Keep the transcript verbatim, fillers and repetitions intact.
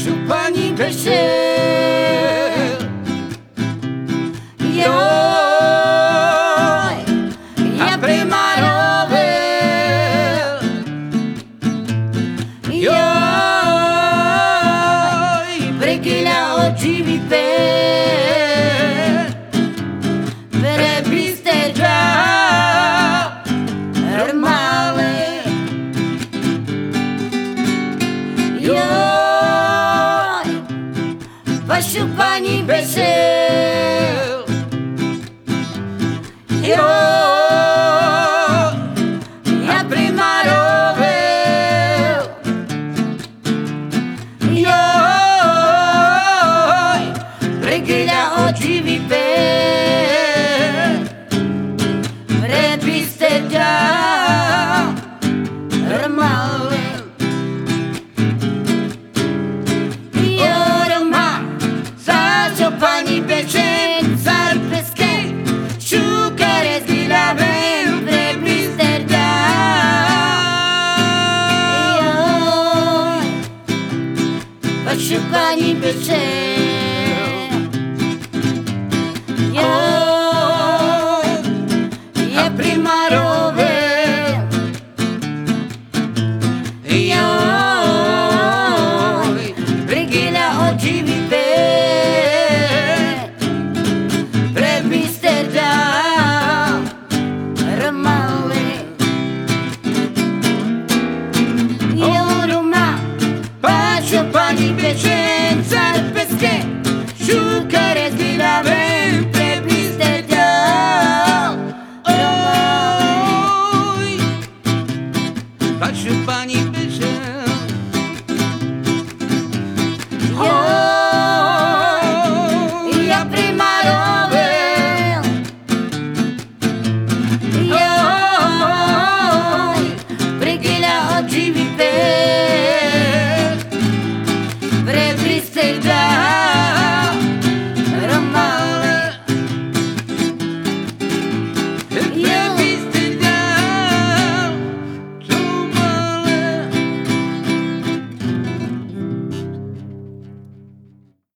Pašu pani Bešel. Joj, ja primarovel. Joj, prekyľa oči vyper. Prebiste dža, rmale. Joj, pašu pani Bešel. Joj, ja primarovel. Joj, prekyľa oči vyper. Prebiste dža, rmale. Pani Bešel, car peske, šukare zgilavem, preblister da. Joj, pašu pani Bešel. Joj, ja primarovel. Joj, prekyľa oči vyper. Pani Bešel, car peske, šukare zgilavem, preblister da. Oj, pašu